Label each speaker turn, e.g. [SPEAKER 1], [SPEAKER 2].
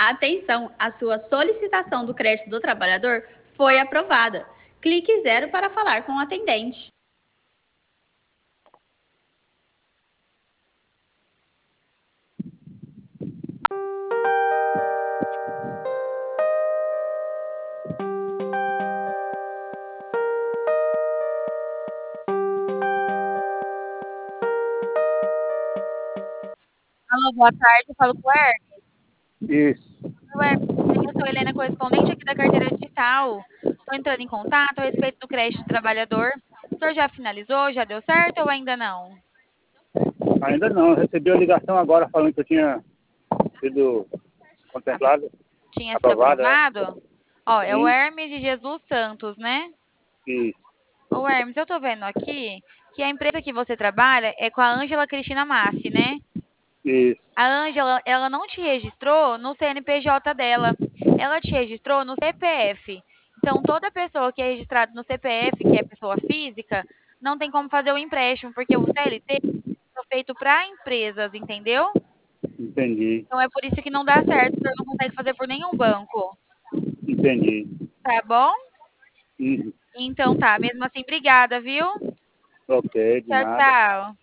[SPEAKER 1] Atenção, a sua solicitação do crédito do trabalhador foi aprovada. Clique 0 para falar com o atendente.
[SPEAKER 2] Alô, boa tarde, eu falo com o Hermes.
[SPEAKER 3] Isso.
[SPEAKER 2] Oi, Hermes, eu sou Helena, correspondente aqui da carteira digital. Estou entrando em contato a respeito do crédito do trabalhador. O senhor já finalizou, já deu certo ou ainda não?
[SPEAKER 3] Ainda não, eu recebi a ligação agora falando que eu tinha sido contemplado,
[SPEAKER 2] Tinha sido
[SPEAKER 3] aprovado, né?
[SPEAKER 2] aprovado? Ó, é o
[SPEAKER 3] Sim,
[SPEAKER 2] Hermes de Jesus Santos, né?
[SPEAKER 3] isso,
[SPEAKER 2] Ô, Hermes, eu tô vendo aqui que a empresa que você trabalha é com a Ângela Cristina Massi, né?
[SPEAKER 3] isso,
[SPEAKER 2] A Ângela, ela não te registrou no CNPJ dela, ela te registrou no CPF. Então, toda pessoa que é registrada no CPF, que é pessoa física, não tem como fazer o empréstimo, porque o CLT é feito para empresas, entendeu?
[SPEAKER 3] entendi,
[SPEAKER 2] Então, é por isso que não dá certo, o senhor não consegue fazer por nenhum banco,
[SPEAKER 3] entendi.
[SPEAKER 2] tá bom?
[SPEAKER 3] Uhum.
[SPEAKER 2] Então, tá, mesmo assim, obrigada, viu?
[SPEAKER 3] Ok, de
[SPEAKER 2] Tchau,
[SPEAKER 3] nada.
[SPEAKER 2] tchau.